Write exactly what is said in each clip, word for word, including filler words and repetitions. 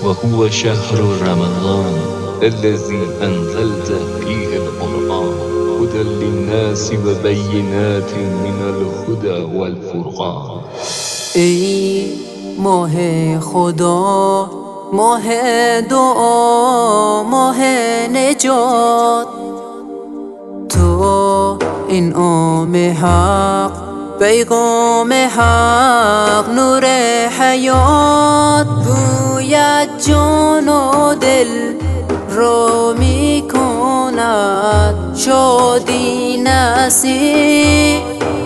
وهو شهر رمضان الذي أنزلت فيه القرآن هدى للناس وبينات من الهدى والفرقان. ای ماه خدا، ماه دعا، ماه نجات، تو انعام حق، پیغام حق، نور حیات، گوید جان و دل را می کند شادی نصیب.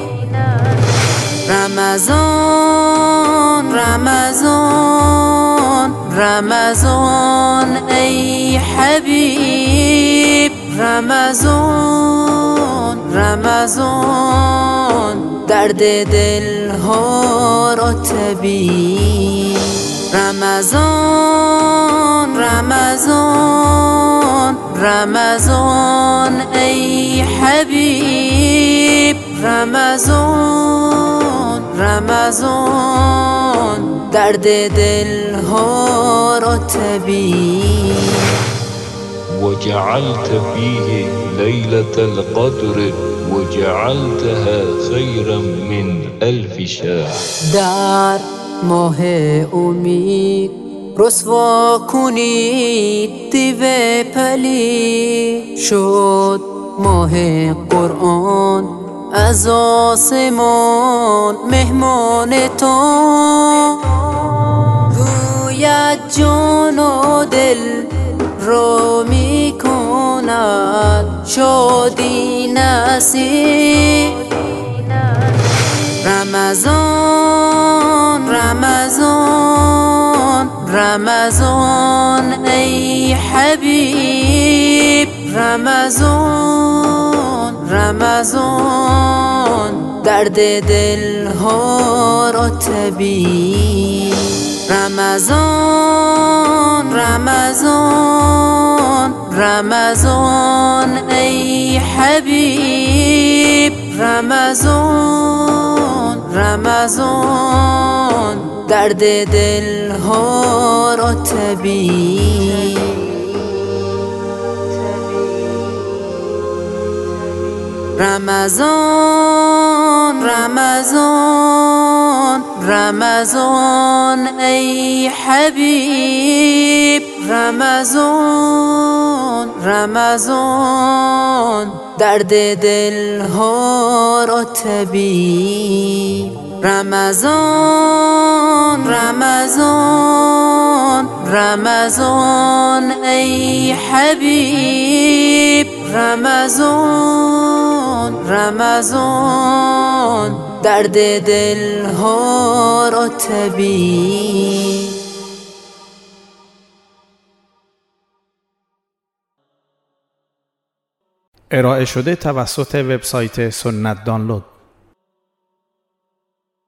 رمضان رمضان رمضان ای حبیب، رمضان رمضان درد دلها را طبیب. رمضان رمضان رمضان ای حبیب، رمضان رمضان درد دلها را طبیب. وجعلت فيه ليلة القدر وجعلتها خيرا من ألف شهر. در ماه امید رسوا کنید دیو پلید، شد ماه قرآن از آسمان مهمان تو، گوید جان و دل را می کند شادی نصیب. رمضان رمضان رمضان ای حبیب، رمضان رمضان درد دلها را طبیب. رمضان رمضان رمضان ای حبیب، رمضان رمضان درد دلها را طبیب. رمضان رمضان رمضان ای حبیب، رمضان رمضان درد دلها را طبیب. رمضان رمضان رمضان ای حبیب، رمضان رمضان درد دلها را طبیب. ارائه شده توسط وبسایت سنت دانلود.